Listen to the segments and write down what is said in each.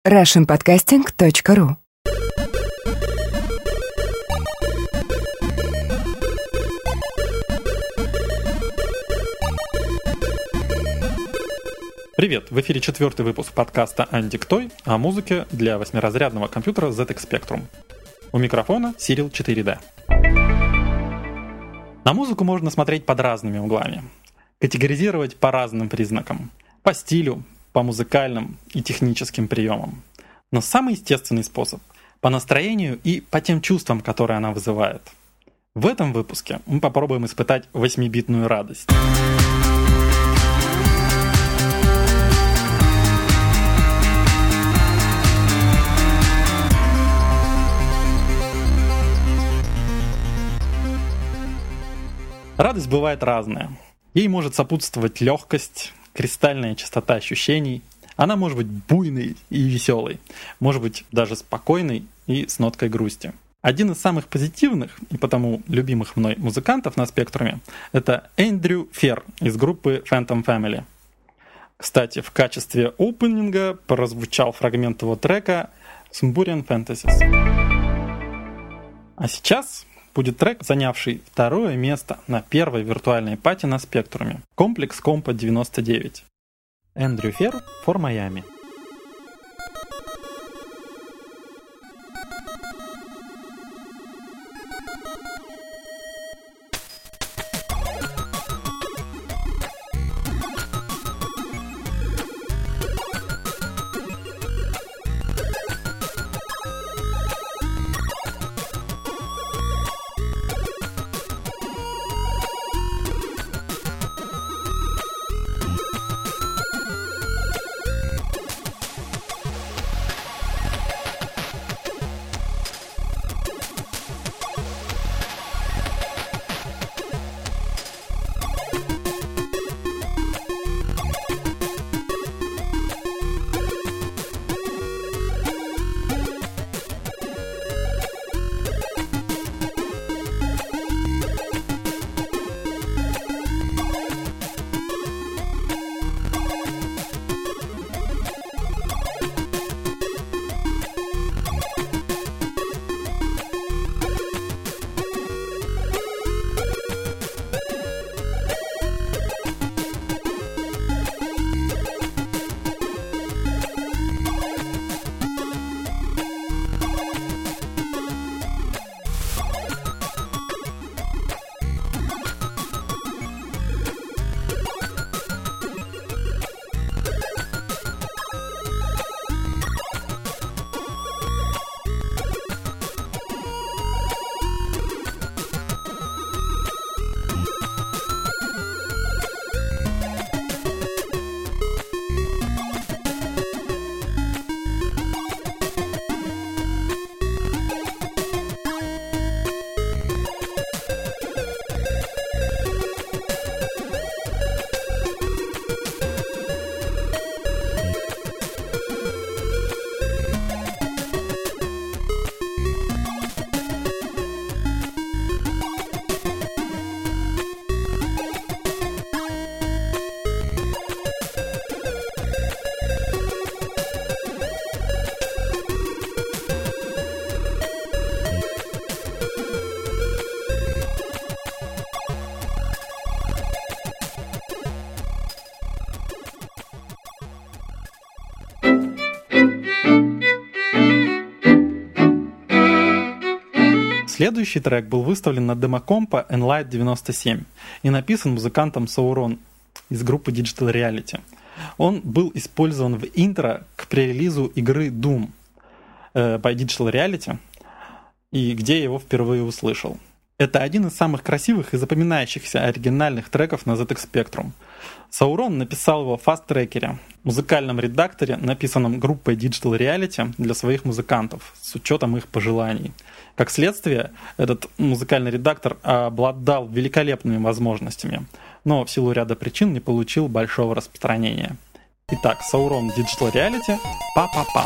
russianpodcasting.ru. Привет! В эфире 4-й выпуск подкаста «Андиктой» о музыке для 8-разрядного компьютера ZX Spectrum. У микрофона Cyril 4D. На музыку можно смотреть под разными углами, категоризировать по разным признакам, по стилю, по музыкальным и техническим приемам. Но самый естественный способ – по настроению и по тем чувствам, которые она вызывает. В этом выпуске мы попробуем испытать 8-битную радость. Радость бывает разная. Ей может сопутствовать легкость, кристальная чистота ощущений. Она может быть буйной и веселой, может быть даже спокойной и с ноткой грусти. Один из самых позитивных и потому любимых мной музыкантов на спектруме — это Эндрю Фер из группы Phantom Family. Кстати, в качестве опенинга прозвучал фрагмент его трека Sumerian Fantasies. А сейчас будет трек, занявший второе место на первой виртуальной пати на спектруме — комплекс Компа 99. Эндрю Фер for Miami. Следующий трек был выставлен на демокомпа Enlight 97 и написан музыкантом Sauron из группы Digital Reality. Он был использован в интро к пререлизу игры Doom by Digital Reality, и где я его впервые услышал. Это один из самых красивых и запоминающихся оригинальных треков на ZX Spectrum. Sauron написал его в фаст-трекере, музыкальном редакторе, написанном группой Digital Reality для своих музыкантов, с учетом их пожеланий. Как следствие, этот музыкальный редактор обладал великолепными возможностями, но в силу ряда причин не получил большого распространения. Итак, Sauron Digital Reality «Па-па-па».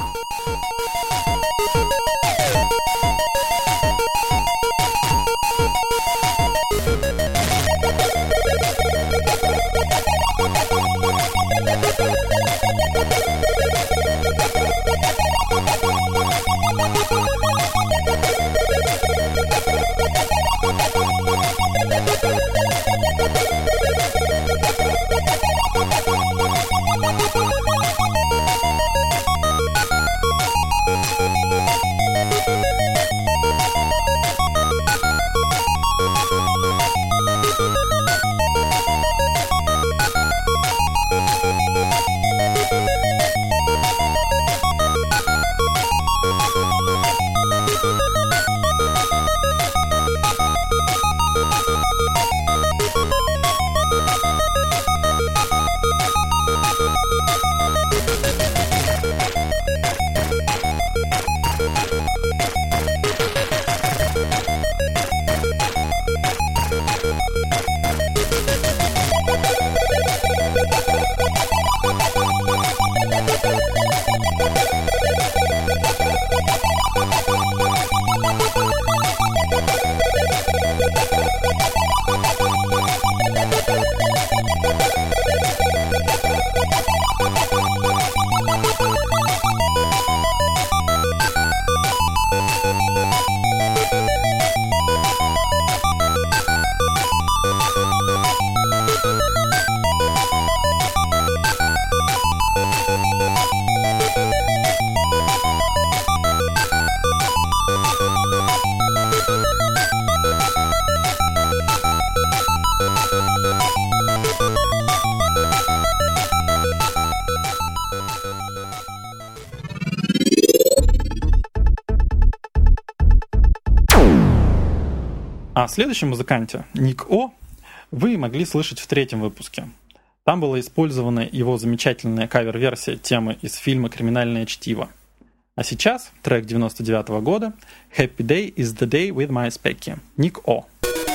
А следующем музыканте, Ник О, вы могли слышать в 3-м выпуске. Там была использована его замечательная кавер-версия темы из фильма «Криминальное чтиво». А сейчас трек 99-го года «Happy Day is the Day with My Specky», Ник О.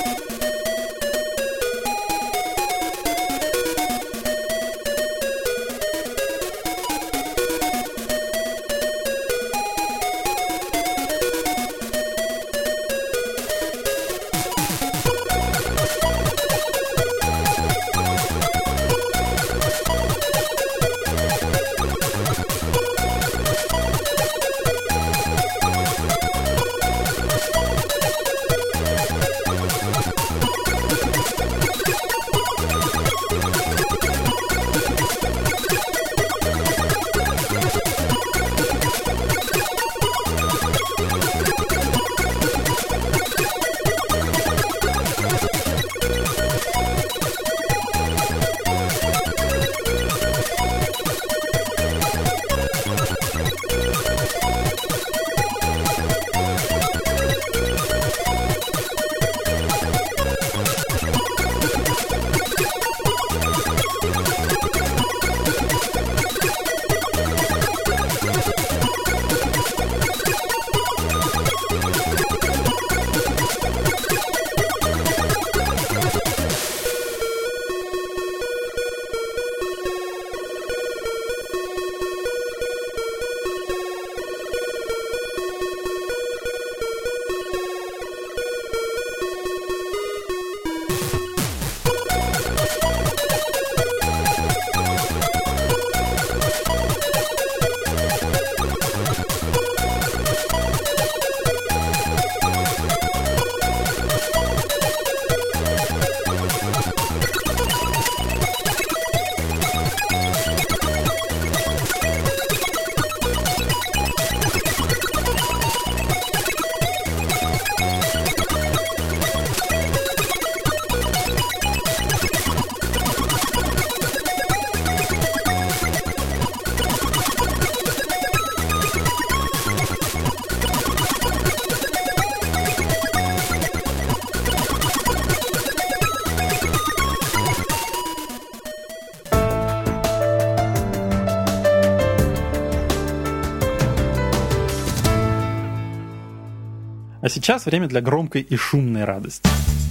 А сейчас время для громкой и шумной радости.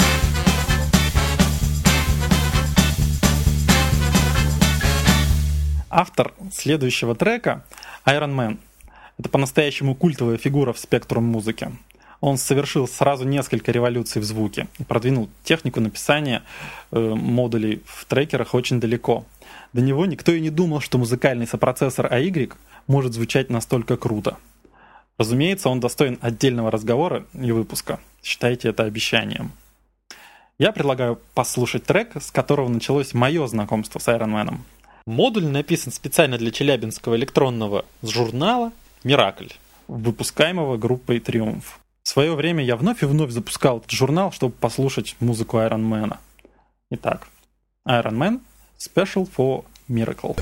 Автор следующего трека — Iron Man. Это по-настоящему культовая фигура в спектрум музыки. Он совершил сразу несколько революций в звуке и продвинул технику написания модулей в трекерах очень далеко. До него никто и не думал, что музыкальный сопроцессор AY может звучать настолько круто. Разумеется, он достоин отдельного разговора и выпуска. Считайте это обещанием. Я предлагаю послушать трек, с которого началось мое знакомство с Iron Man. Модуль написан специально для челябинского электронного журнала «Миракль», выпускаемого группой «Триумф». В свое время я вновь и вновь запускал этот журнал, чтобы послушать музыку Iron Man. Итак, Iron Man Special for Miracle.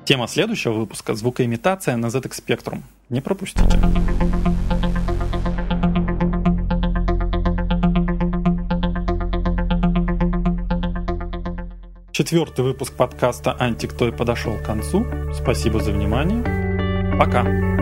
Тема следующего выпуска — звукоимитация на ZX Spectrum. Не пропустите. Четвертый выпуск подкаста «Антик Той» подошел к концу. Спасибо за внимание. Пока.